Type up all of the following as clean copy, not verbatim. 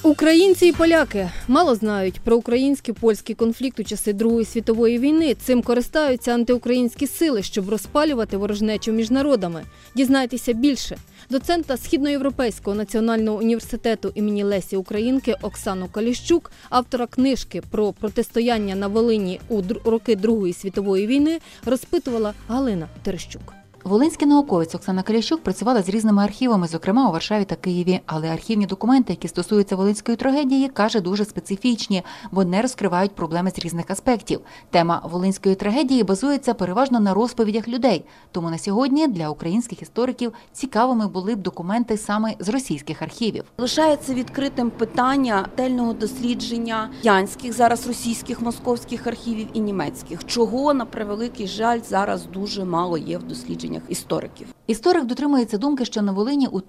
Українці і поляки мало знають про українсько-польський конфлікт у часи Другої світової війни. Цим користаються антиукраїнські сили, щоб розпалювати ворожнечу між народами. Дізнайтеся більше. Доцента Східноєвропейського національного університету імені Лесі Українки Оксану Каліщук, автора книжки про протистояння на Волині у роки Другої світової війни, розпитувала Галина Терещук. Волинський науковець Оксана Каліщук працювала з різними архівами, зокрема у Варшаві та Києві. Але архівні документи, які стосуються волинської трагедії, каже, дуже специфічні, бо не розкривають проблеми з різних аспектів. Тема волинської трагедії базується переважно на розповідях людей. Тому на сьогодні для українських істориків цікавими були б документи саме з російських архівів. Лишається відкритим питання ретельного дослідження янських, зараз російських, московських архівів і німецьких. Чого, на превеликий жаль, зараз дуже мало є в дослідженнях істориків. Історик дотримується думки, що на Волині у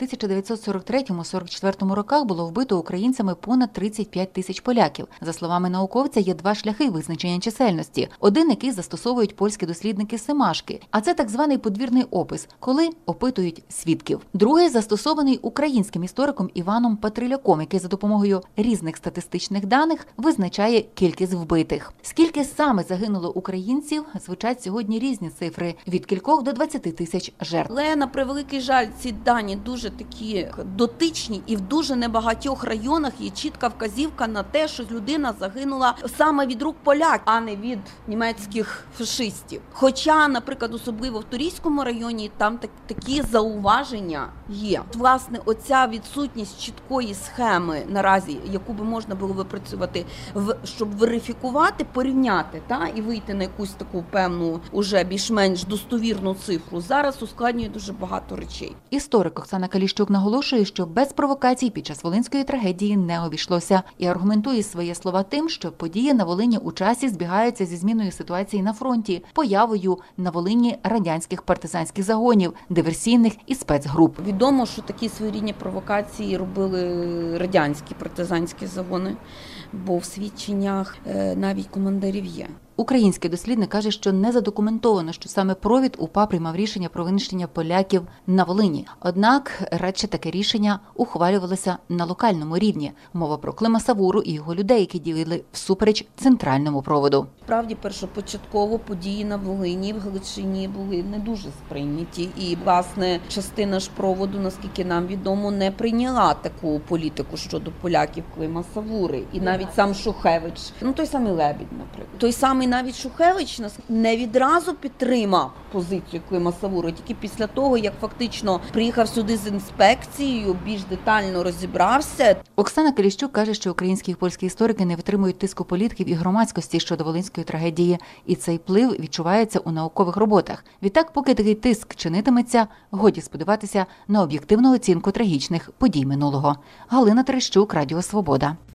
1943-44 роках було вбито українцями понад 35 тисяч поляків. За словами науковця, є два шляхи визначення чисельності. Один, який застосовують польські дослідники Семашки, а це так званий подвірний опис, коли опитують свідків. Другий застосований українським істориком Іваном Патриляком, який за допомогою різних статистичних даних визначає кількість вбитих. Скільки саме загинуло українців, звучать сьогодні різні цифри – від кількох до 20 тисяч жертв. Але, на превеликий жаль, ці дані дуже такі дотичні, і в дуже небагатьох районах є чітка вказівка на те, що людина загинула саме від рук поляків, а не від німецьких фашистів. Хоча, наприклад, особливо в Турійському районі, там такі зауваження є. Власне, оця відсутність чіткої схеми наразі, яку би можна було випрацювати, щоб верифікувати, порівняти і вийти на якусь таку певну, уже більш-менш достовірну цифру, зараз ускладнює дуже багато речей. Історик Оксана Каліщук наголошує, що без провокацій під час волинської трагедії не обійшлося. І аргументує свої слова тим, що події на Волині у часі збігаються зі зміною ситуації на фронті, появою на Волині радянських партизанських загонів, диверсійних і спецгруп. Відомо, що такі своєрідні провокації робили радянські партизанські загони, бо в свідченнях навіть командирів є. Український дослідник каже, що не задокументовано, що саме провід УПА приймав рішення про винищення поляків на Волині. Однак, радше таке рішення ухвалювалося на локальному рівні. Мова про Клима Савуру і його людей, які діяли всупереч центральному проводу. Справді, першопочатково події на Волині, в Галичині були не дуже сприйняті. І, власне, частина ж проводу, наскільки нам відомо, не прийняла таку політику щодо поляків Клима Савури. І навіть сам Шухевич, той самий Лебідь, наприклад. Той самий навіть Шухевич не відразу підтримав позицію Клима Савури, тільки після того, як фактично приїхав сюди з інспекцією, більш детально розібрався. Оксана Каліщук каже, що українські і польські історики не витримують тиску політиків і громадськості щодо волинської трагедії, і цей вплив відчувається у наукових роботах. Відтак, поки такий тиск чинитиметься, годі сподіватися на об'єктивну оцінку трагічних подій минулого. Галина Терещук, Радіо Свобода.